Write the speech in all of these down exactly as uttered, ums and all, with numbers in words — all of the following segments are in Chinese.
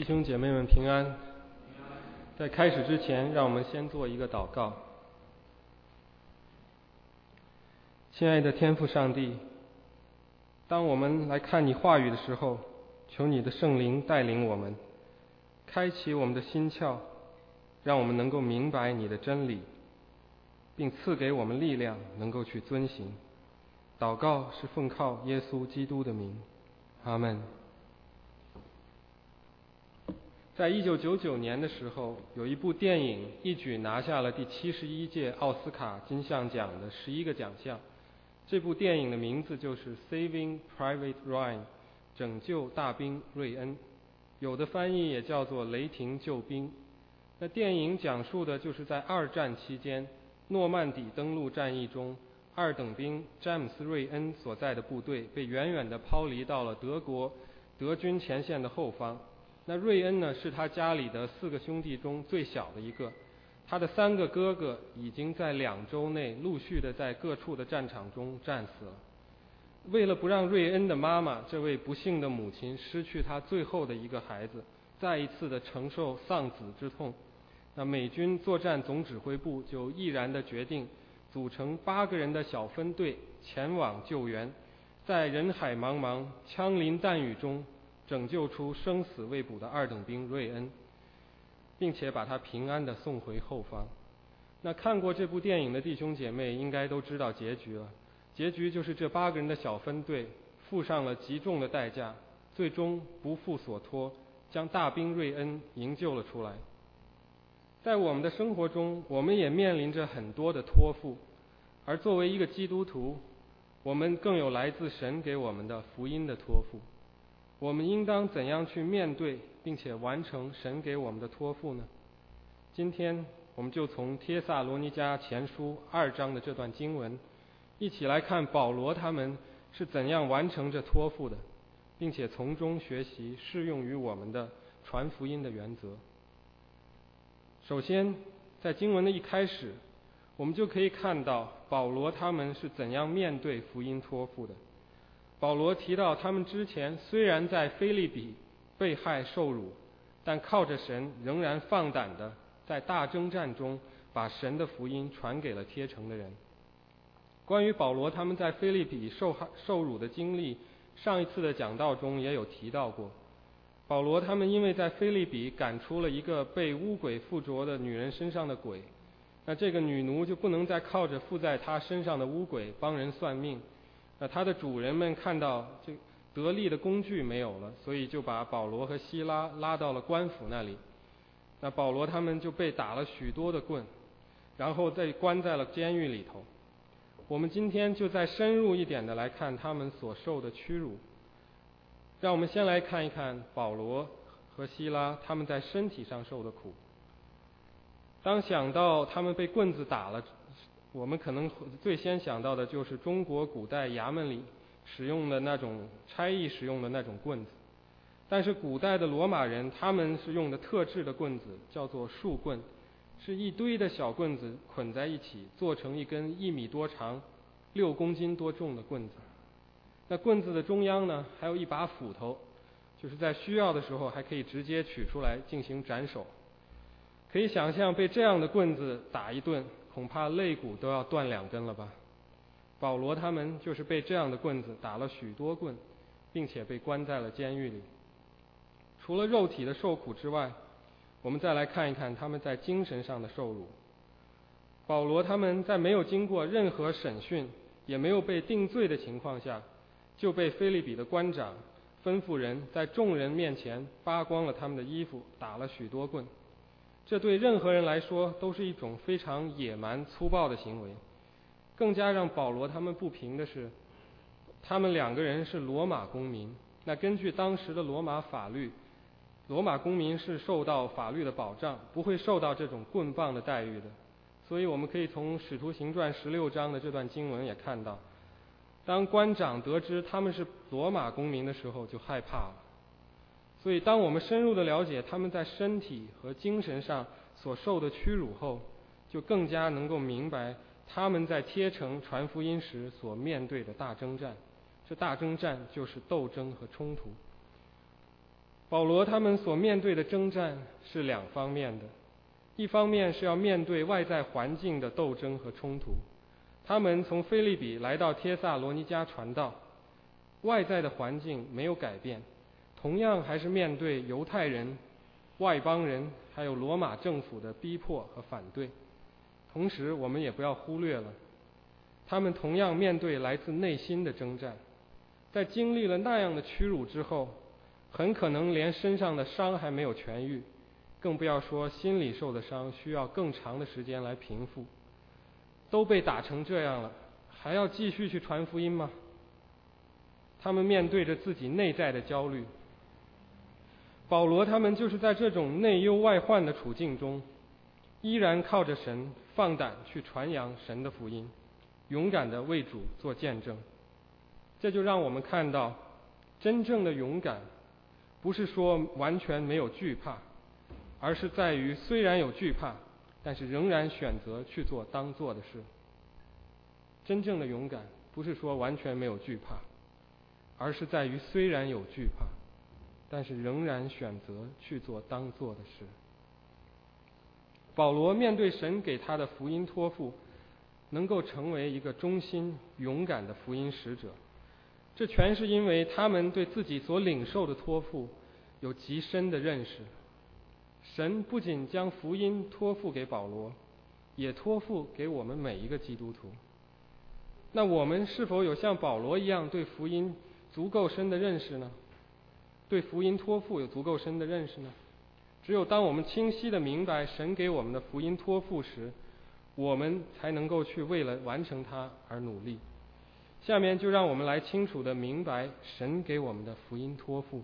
弟兄姐妹们平安。在开始之前，让我们先做一个祷告。亲爱的天父上帝，当我们来看你话语的时候，求你的圣灵带领我们，开启我们的心窍，让我们能够明白你的真理，并赐给我们力量，能够去遵行。祷告是奉靠耶稣基督的名，阿们。在一九九九年的时候，有一部电影一举拿下了第七十一届奥斯卡金像奖的十一个奖项。这部电影的名字就是《Saving Private Ryan》，拯救大兵瑞恩，有的翻译也叫做《雷霆救兵》。那电影讲述的就是在二战期间诺曼底登陆战役中，二等兵詹姆斯·瑞恩所在的部队被远远地抛离到了德国德军前线的后方。那瑞恩呢，是他家里的四个兄弟中最小的一个，他的三个哥哥已经在两周内陆续的在各处的战场中战死了。为了不让瑞恩的妈妈，这位不幸的母亲失去她最后的一个孩子，再一次的承受丧子之痛，那美军作战总指挥部就毅然的决定组成八个人的小分队前往救援，在人海茫茫枪林弹雨中拯救出生死未卜的二等兵瑞恩，并且把他平安地送回后方。那看过这部电影的弟兄姐妹应该都知道结局了，结局就是这八个人的小分队付上了极重的代价，最终不负所托，将大兵瑞恩营救了出来。在我们的生活中，我们也面临着很多的托付，而作为一个基督徒，我们更有来自神给我们的福音的托付。我们应当怎样去面对并且完成神给我们的托付呢？今天我们就从帖撒罗尼迦前书二章的这段经文，一起来看保罗他们是怎样完成这托付的，并且从中学习适用于我们的传福音的原则。首先，在经文的一开始，我们就可以看到保罗他们是怎样面对福音托付的。保罗提到他们之前虽然在腓立比被害受辱，但靠着神仍然放胆的在大征战中把神的福音传给了贴城的人。关于保罗他们在腓立比受害受辱的经历，上一次的讲道中也有提到过。保罗他们因为在腓立比赶出了一个被污鬼附着的女人身上的鬼，那这个女奴就不能再靠着附在她身上的污鬼帮人算命。那他的主人们看到这得力的工具没有了，所以就把保罗和希拉拉到了官府那里。那保罗他们就被打了许多的棍，然后再关在了监狱里头。我们今天就再深入一点的来看他们所受的屈辱。让我们先来看一看保罗和希拉他们在身体上受的苦。当想到他们被棍子打了，我们可能最先想到的就是中国古代衙门里使用的那种差役使用的那种棍子，但是古代的罗马人他们是用的特制的棍子，叫做树棍，是一堆的小棍子捆在一起，做成一根一米多长、六公斤多重的棍子。那棍子的中央呢，还有一把斧头，就是在需要的时候还可以直接取出来进行斩首。可以想象被这样的棍子打一顿，恐怕肋骨都要断两根了吧。保罗他们就是被这样的棍子打了许多棍，并且被关在了监狱里。除了肉体的受苦之外，我们再来看一看他们在精神上的受辱。保罗他们在没有经过任何审讯，也没有被定罪的情况下，就被腓立比的官长吩咐人在众人面前扒光了他们的衣服，打了许多棍。这对任何人来说都是一种非常野蛮粗暴的行为。更加让保罗他们不平的是，他们两个人是罗马公民，那根据当时的罗马法律，罗马公民是受到法律的保障，不会受到这种棍棒的待遇的。所以我们可以从使徒行传十六章的这段经文也看到，当官长得知他们是罗马公民的时候就害怕了。所以当我们深入的了解他们在身体和精神上所受的屈辱后，就更加能够明白他们在贴城传福音时所面对的大征战。这大征战就是斗争和冲突。 保罗他们所面对的征战是两方面的，一方面是要面对外在环境的斗争和冲突。他们从腓立比来到帖撒罗尼迦传道，外在的环境没有改变，同样还是面对犹太人、外邦人还有罗马政府的逼迫和反对。同时我们也不要忽略了，他们同样面对来自内心的征战。在经历了那样的屈辱之后，很可能连身上的伤还没有痊愈，更不要说心里受的伤需要更长的时间来平复。都被打成这样了，还要继续去传福音吗？他们面对着自己内在的焦虑。保罗他们就是在这种内忧外患的处境中，依然靠着神放胆去传扬神的福音，勇敢地为主做见证。这就让我们看到，真正的勇敢不是说完全没有惧怕，而是在于虽然有惧怕，但是仍然选择去做当做的事。真正的勇敢不是说完全没有惧怕，而是在于虽然有惧怕，但是仍然选择去做当做的事。保罗面对神给他的福音托付，能够成为一个忠心勇敢的福音使者，这全是因为他们对自己所领受的托付有极深的认识。神不仅将福音托付给保罗，也托付给我们每一个基督徒。那我们是否有像保罗一样对福音足够深的认识呢？对福音托付有足够深的认识呢？只有当我们清晰地明白神给我们的福音托付时，我们才能够去为了完成它而努力。下面就让我们来清楚地明白神给我们的福音托付。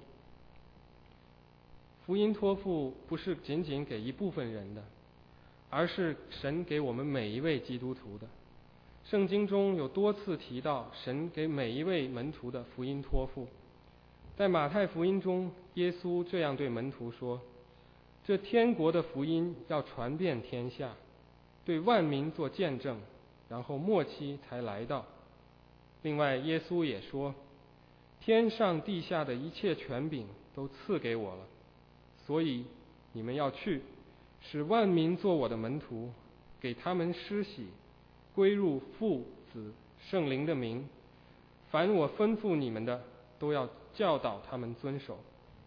福音托付不是仅仅给一部分人的，而是神给我们每一位基督徒的。圣经中有多次提到神给每一位门徒的福音托付。在马太福音中，耶稣这样对门徒说：这天国的福音要传遍天下，对万民做见证，然后末期才来到。另外耶稣也说，天上地下的一切权柄都赐给我了，所以你们要去，使万民做我的门徒，给他们施洗，归入父子圣灵的名，凡我吩咐你们的，都要教导他们遵守。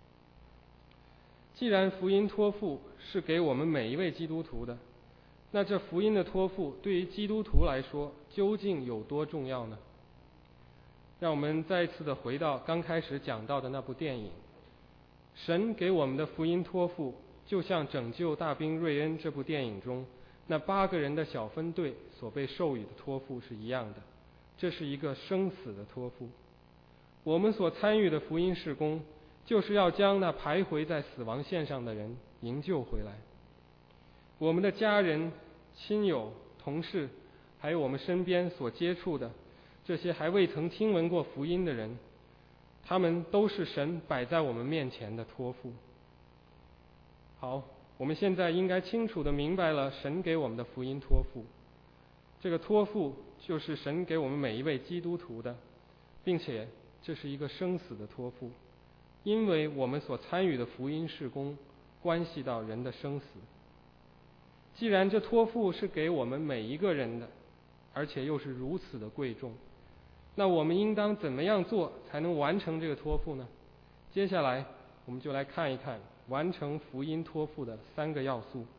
既然福音托付是给我们每一位基督徒的，那这福音的托付对于基督徒来说究竟有多重要呢？让我们再一次的回到刚开始讲到的那部电影。神给我们的福音托付，就像《拯救大兵瑞恩》这部电影中那八个人的小分队所被授予的托付是一样的。这是一个生死的托付。我们所参与的福音事工，就是要将那徘徊在死亡线上的人营救回来。我们的家人、亲友、同事，还有我们身边所接触的这些还未曾听闻过福音的人，他们都是神摆在我们面前的托付。好，我们现在应该清楚地明白了神给我们的福音托付。这个托付就是神给我们每一位基督徒的，并且这是一个生死的托付，因为我们所参与的福音事工关系到人的生死。既然这托付是给我们每一个人的，而且又是如此的贵重，那我们应当怎么样做才能完成这个托付呢？接下来我们就来看一看完成福音托付的三个要素。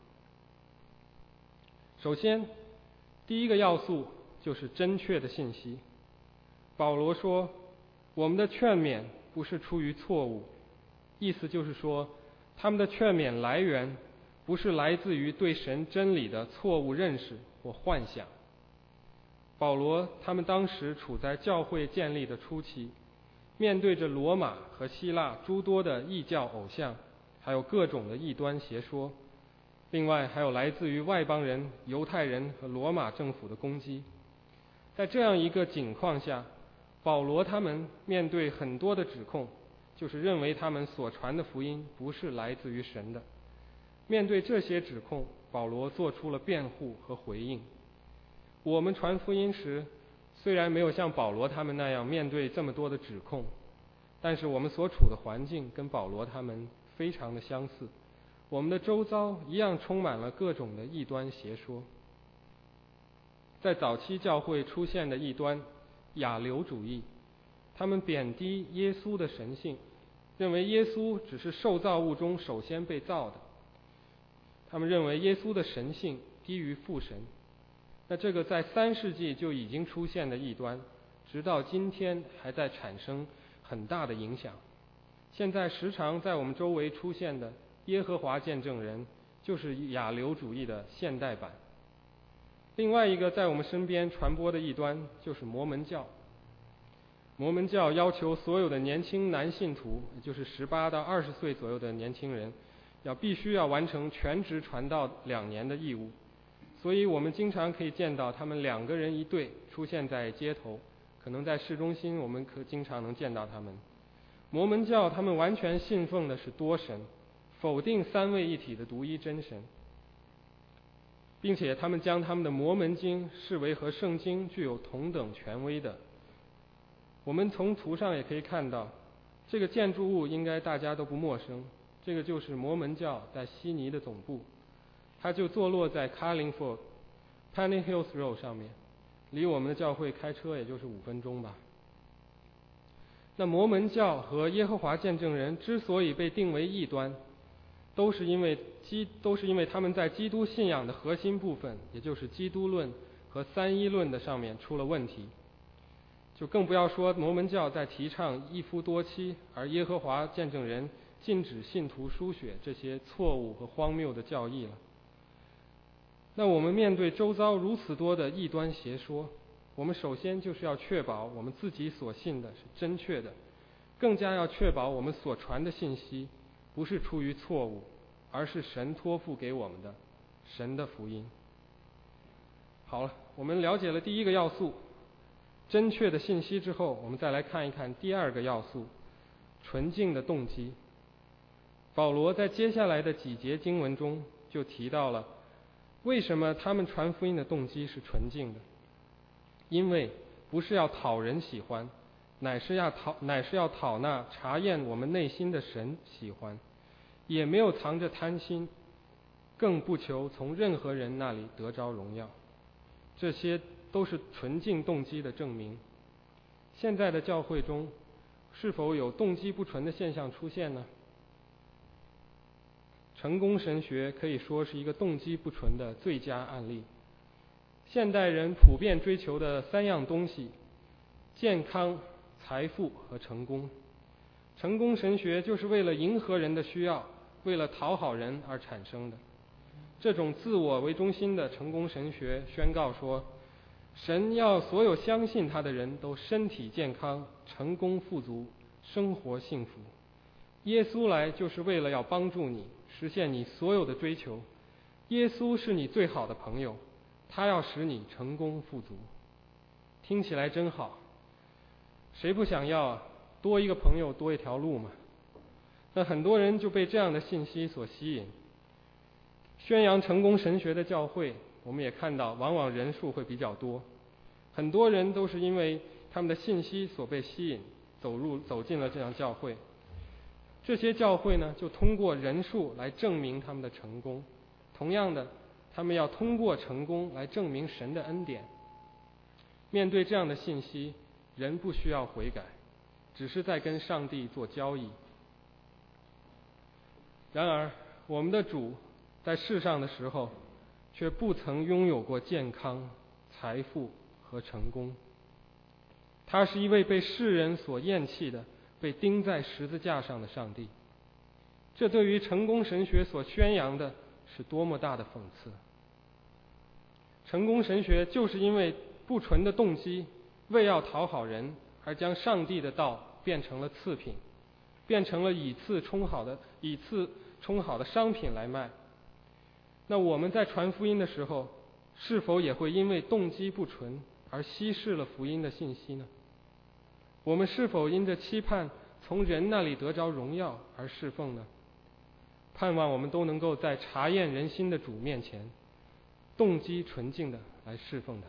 首先，第一个要素就是正确的信息。保罗说，我们的劝勉不是出于错误，意思就是说，他们的劝勉来源不是来自于对神真理的错误认识或幻想。保罗他们当时处在教会建立的初期，面对着罗马和希腊诸多的异教偶像，还有各种的异端邪说，另外还有来自于外邦人、犹太人和罗马政府的攻击。在这样一个境况下，保罗他们面对很多的指控，就是认为他们所传的福音不是来自于神的。面对这些指控，保罗做出了辩护和回应。我们传福音时，虽然没有像保罗他们那样面对这么多的指控，但是我们所处的环境跟保罗他们非常的相似，我们的周遭一样充满了各种的异端邪说。在早期教会出现的异端亚流主义，他们贬低耶稣的神性，认为耶稣只是受造物中首先被造的，他们认为耶稣的神性低于父神。那这个在三世纪就已经出现的异端，直到今天还在产生很大的影响。现在时常在我们周围出现的耶和华见证人，就是亚流主义的现代版。另外一个在我们身边传播的异端就是摩门教。摩门教要求所有的年轻男信徒，也就是十八到二十岁左右的年轻人，要必须要完成全职传道两年的义务。所以我们经常可以见到他们两个人一队出现在街头，可能在市中心我们可经常能见到他们。摩门教他们完全信奉的是多神，否定三位一体的独一真神，并且他们将他们的摩门经视为和圣经具有同等权威的。我们从图上也可以看到，这个建筑物应该大家都不陌生，这个就是摩门教在悉尼的总部，它就坐落在 Carlingford Penny Hills Road 上面，离我们的教会开车也就是五分钟吧。那摩门教和耶和华见证人之所以被定为异端，都是因为基都是因为他们在基督信仰的核心部分，也就是基督论和三一论的上面出了问题。就更不要说摩门教在提倡一夫多妻，而耶和华见证人禁止信徒书写这些错误和荒谬的教义了。那我们面对周遭如此多的异端邪说，我们首先就是要确保我们自己所信的是正确的，更加要确保我们所传的信息不是出于错误，而是神托付给我们的神的福音。好了，我们了解了第一个要素，正确的信息之后，我们再来看一看第二个要素，纯净的动机。保罗在接下来的几节经文中就提到了为什么他们传福音的动机是纯净的。因为不是要讨人喜欢，乃是要讨乃是要讨那查验我们内心的神喜欢，也没有藏着贪心，更不求从任何人那里得着荣耀。这些都是纯净动机的证明。现在的教会中是否有动机不纯的现象出现呢？成功神学可以说是一个动机不纯的最佳案例。现代人普遍追求的三样东西：健康、财富和成功。成功神学就是为了迎合人的需要，为了讨好人而产生的。这种自我为中心的成功神学宣告说，神要所有相信他的人都身体健康、成功富足、生活幸福。耶稣来就是为了要帮助你实现你所有的追求。耶稣是你最好的朋友，他要使你成功富足。听起来真好，谁不想要啊？多一个朋友多一条路嘛。那很多人就被这样的信息所吸引。宣扬成功神学的教会，我们也看到往往人数会比较多，很多人都是因为他们的信息所被吸引，走入走进了这样教会。这些教会呢，就通过人数来证明他们的成功。同样的，他们要通过成功来证明神的恩典。面对这样的信息，人不需要悔改，只是在跟上帝做交易。然而，我们的主在世上的时候，却不曾拥有过健康、财富和成功。他是一位被世人所厌弃的、被钉在十字架上的上帝。这对于成功神学所宣扬的是多么大的讽刺！成功神学就是因为不纯的动机，为要讨好人，而将上帝的道变成了次品，变成了以次充好的以次充好的商品来卖。那我们在传福音的时候，是否也会因为动机不纯而稀释了福音的信息呢？我们是否因着期盼从人那里得着荣耀而侍奉呢？盼望我们都能够在查验人心的主面前，动机纯净的来侍奉他。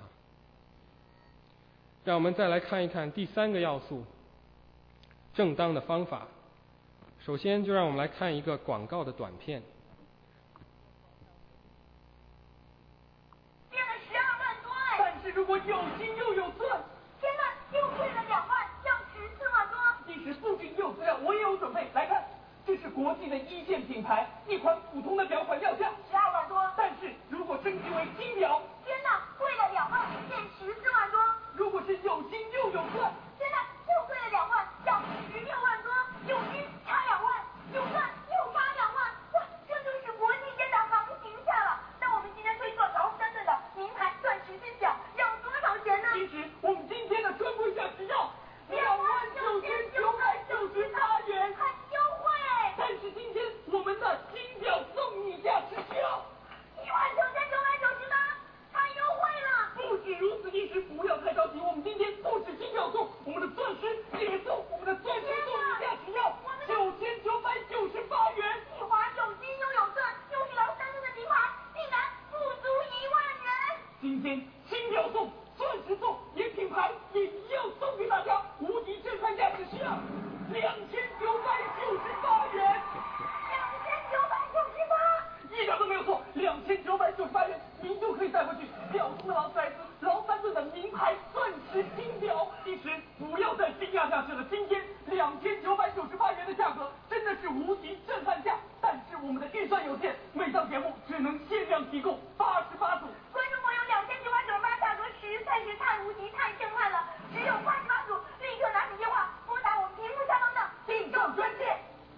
让我们再来看一看第三个要素，正当的方法。 首先，就让我们来看一个广告的短片。 变了十二万多哎！但是如果有心又有钻，天哪，又贵了两万，要十四万多。其实不仅有资料，我也有准备。来看，这是国际的一线品牌，一款普通的表款要价十二万多，但是如果升级为金表，天哪，贵了两万，变十四万多。如果是有心又有钻，天哪，又贵了两万，要十六万多。有心差两万，有钻又差两万，哇，这就是国际间的行情价了。那我们今天推测劳森顿的名牌钻石金表要多少钱呢？其实我们今天的专柜价只要两万九千九百九十八元，很优惠。但是今天我们的金表送你价只需要一万九千九百九十八，太优惠了。不止如此，一时不要太着急，我们今天不止金表送，我们的钻石也送，我们的钻石送你价只要九千九百九十八元。一华有金又有钻，又是劳森顿的名牌，竟然不足一万元。今天金表送，钻石送，连品牌也一样送给大家，无敌震撼价只需要两千九百九十八元。两千九百九十八，一点都没有错，两千九百九十八元，您就可以带回去表中的劳斯莱斯、劳森顿的名牌钻石金表。其实不要再惊讶下去了，今天两千九百九十八元的价格真的是无敌震撼价，但是我们的预算有限，每档节目只能限量提供八十八组。观众朋友，两千九百九十八价格实在是太无敌、太震撼了，只有八十八组，立刻拿起电话拨打我们屏幕下方的订购专线。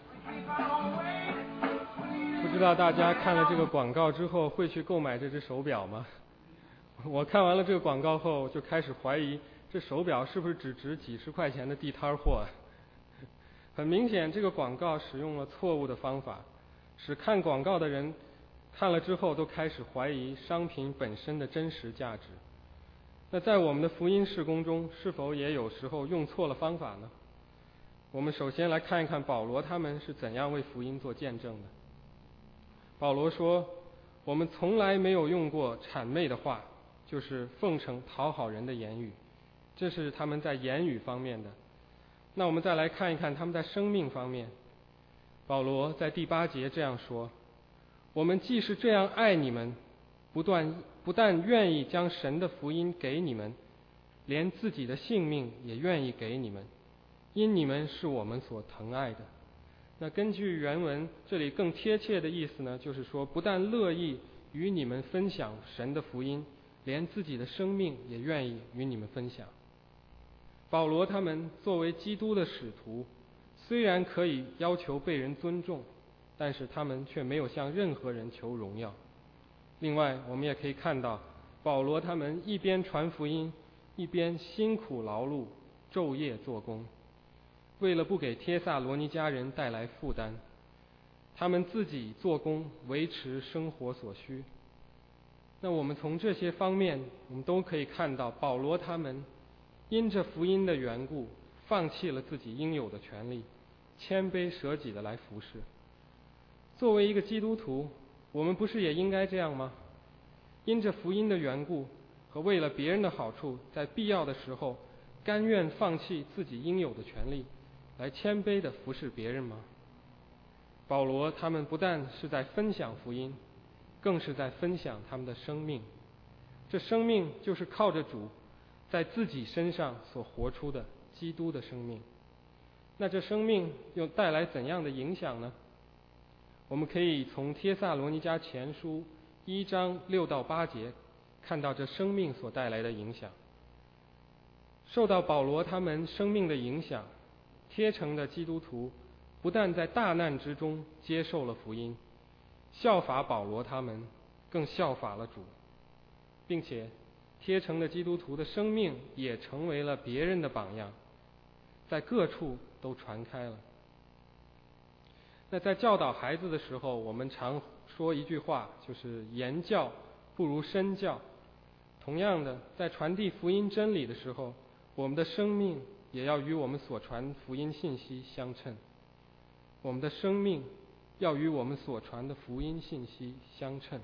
不知道大家看了这个广告之后会去购买这只手表吗？我看完了这个广告后就开始怀疑，这手表是不是只值几十块钱的地摊货啊？很明显，这个广告使用了错误的方法，使看广告的人看了之后都开始怀疑商品本身的真实价值。那在我们的福音事工中，是否也有时候用错了方法呢？我们首先来看一看保罗他们是怎样为福音做见证的。保罗说，我们从来没有用过谄媚的话，就是奉承讨好人的言语，这是他们在言语方面的。那我们再来看一看他们在生命方面。保罗在第八节这样说，我们既是这样爱你们，不断不但愿意将神的福音给你们，连自己的性命也愿意给你们，因你们是我们所疼爱的。那根据原文，这里更贴切的意思呢，就是说不但乐意与你们分享神的福音，连自己的生命也愿意与你们分享。保罗他们作为基督的使徒，虽然可以要求被人尊重，但是他们却没有向任何人求荣耀。另外，我们也可以看到，保罗他们一边传福音，一边辛苦劳碌，昼夜做工，为了不给帖撒罗尼迦人带来负担，他们自己做工维持生活所需。那我们从这些方面，我们都可以看到保罗他们因着福音的缘故，放弃了自己应有的权利，谦卑舍己的来服侍。作为一个基督徒，我们不是也应该这样吗？因着福音的缘故和为了别人的好处，在必要的时候甘愿放弃自己应有的权利，来谦卑地服侍别人吗？保罗他们不但是在分享福音，更是在分享他们的生命。这生命就是靠着主在自己身上所活出的基督的生命。那这生命又带来怎样的影响呢？我们可以从帖撒罗尼迦前书一章六到八节看到这生命所带来的影响。受到保罗他们生命的影响，帖城的基督徒不但在大难之中接受了福音，效法保罗他们，更效法了主，并且帖城的基督徒的生命也成为了别人的榜样，在各处都传开了。那在教导孩子的时候，我们常说一句话，就是言教不如身教。同样的，在传递福音真理的时候，我们的生命也要与我们所传福音信息相称。我们的生命要与我们所传的福音信息相称。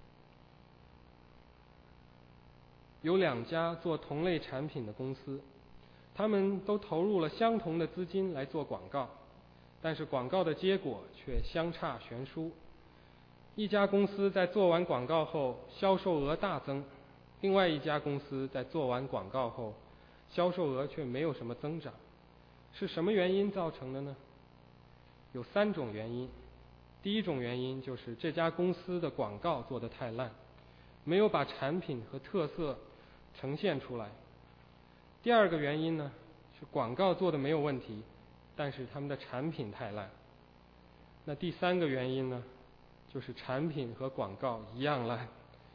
有两家做同类产品的公司，他们都投入了相同的资金来做广告， 但是广告的结果却相差悬殊。一家公司在做完广告后销售额大增，另外一家公司在做完广告后销售额却没有什么增长。是什么原因造成的呢？有三种原因。第一种原因就是这家公司的广告做得太烂，没有把产品和特色呈现出来。第二个原因呢，是广告做得没有问题，但是他们的产品太烂。那第三个原因呢，就是产品和广告一样烂。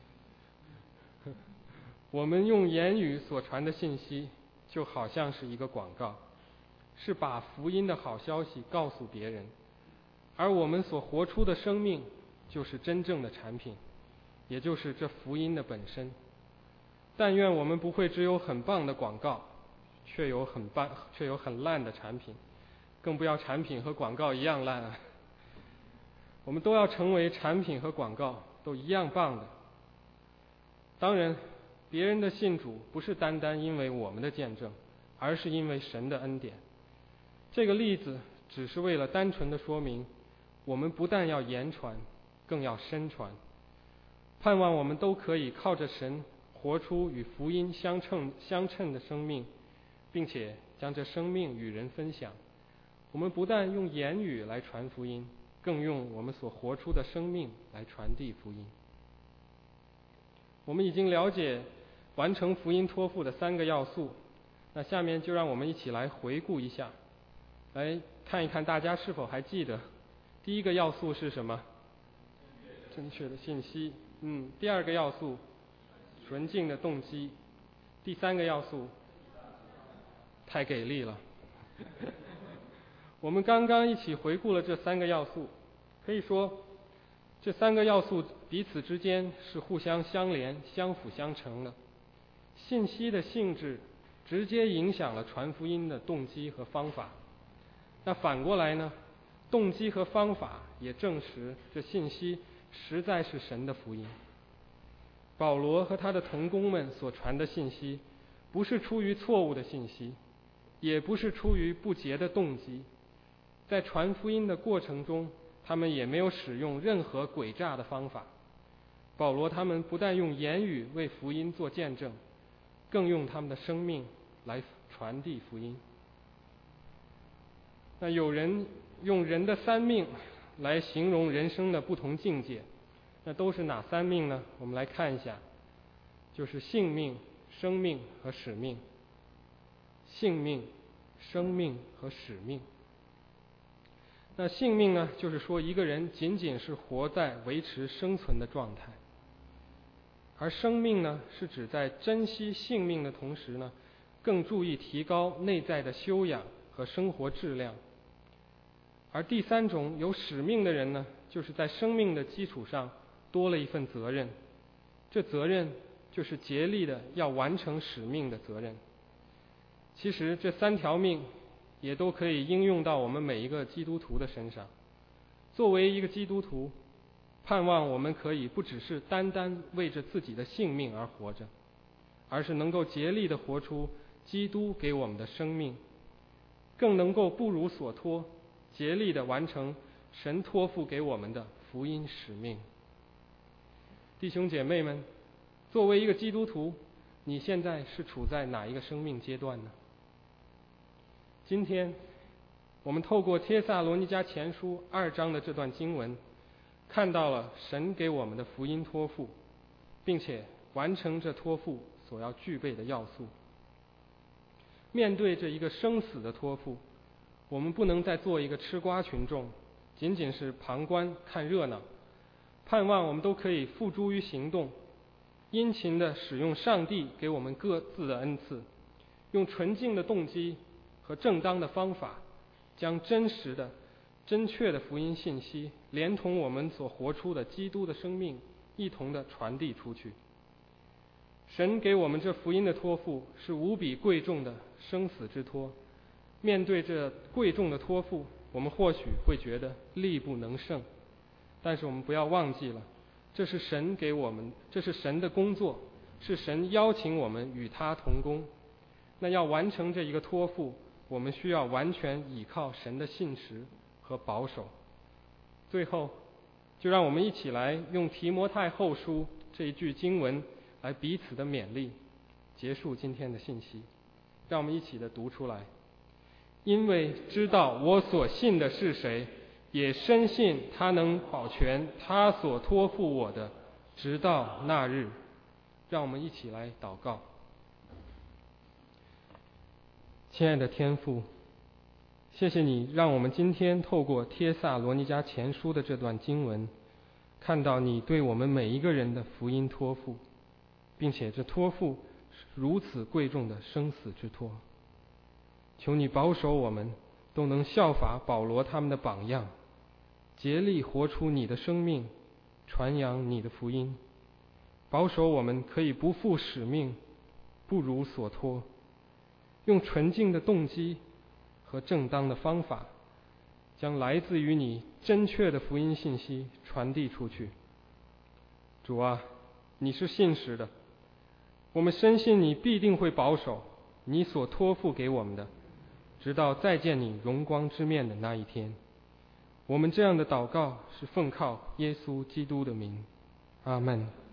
我们用言语所传的信息就好像是一个广告，是把福音的好消息告诉别人，而我们所活出的生命就是真正的产品，也就是这福音的本身。但愿我们不会只有很棒的广告，却有很棒却有很烂的产品，更不要产品和广告一样烂啊！我们都要成为产品和广告都一样棒的。当然，别人的信主不是单单因为我们的见证，而是因为神的恩典。这个例子只是为了单纯的说明，我们不但要言传，更要身传，盼望我们都可以靠着神活出与福音相称相称的生命，并且将这生命与人分享。我们不但用言语来传福音，更用我们所活出的生命来传递福音。我们已经了解完成福音托付的三个要素，那下面就让我们一起来回顾一下，来看一看大家是否还记得。第一个要素是什么？正确的信息。嗯，第二个要素，纯净的动机。第三个要素，太给力了。我们刚刚一起回顾了这三个要素，可以说这三个要素彼此之间是互相相连、相辅相成的。信息的性质直接影响了传福音的动机和方法。那反过来呢，动机和方法也证实这信息实在是神的福音。保罗和他的同工们所传的信息，不是出于错误的信息，也不是出于不洁的动机。在传福音的过程中，他们也没有使用任何诡诈的方法。保罗他们不但用言语为福音做见证，更用他们的生命来传递福音。那有人用人的三命来形容人生的不同境界，那都是哪三命呢？我们来看一下，就是性命、生命和使命。性命、生命和使命。那性命呢，就是说一个人仅仅是活在维持生存的状态，而生命呢，是指在珍惜性命的同时呢，更注意提高内在的修养和生活质量。而第三种有使命的人呢，就是在生命的基础上多了一份责任，这责任就是竭力的要完成使命的责任。其实这三条命也都可以应用到我们每一个基督徒的身上。作为一个基督徒，盼望我们可以不只是单单为着自己的性命而活着，而是能够竭力地活出基督给我们的生命，更能够不辱所托，竭力地完成神托付给我们的福音使命。弟兄姐妹们，作为一个基督徒，你现在是处在哪一个生命阶段呢？今天我们透过帖撒罗尼迦前书二章的这段经文，看到了神给我们的福音托付，并且完成这托付所要具备的要素。面对这一个生死的托付，我们不能再做一个吃瓜群众，仅仅是旁观看热闹。盼望我们都可以付诸于行动，殷勤地使用上帝给我们各自的恩赐，用纯净的动机和正当的方法，将真实的、真确的福音信息，连同我们所活出的基督的生命，一同的传递出去。神给我们这福音的托付是无比贵重的生死之托。面对这贵重的托付，我们或许会觉得力不能胜，但是我们不要忘记了，这是神给我们，这是神的工作，是神邀请我们与他同工。那要完成这一个托付，我们需要完全倚靠神的信实和保守。最后，就让我们一起来用提摩太后书这一句经文来彼此的勉励，结束今天的信息。让我们一起的读出来。因为知道我所信的是谁，也深信他能保全他所托付我的，直到那日。让我们一起来祷告。亲爱的天父，谢谢你让我们今天透过帖撒罗尼迦前书的这段经文，看到你对我们每一个人的福音托付，并且这托付是如此贵重的生死之托。求你保守我们都能效法保罗他们的榜样，竭力活出你的生命，传扬你的福音。保守我们可以不负使命，不如所托，用纯净的动机和正当的方法，将来自于你真确的福音信息传递出去。主啊，你是信实的，我们深信你必定会保守你所托付给我们的，直到再见你荣光之面的那一天。我们这样的祷告是奉靠耶稣基督的名，阿们。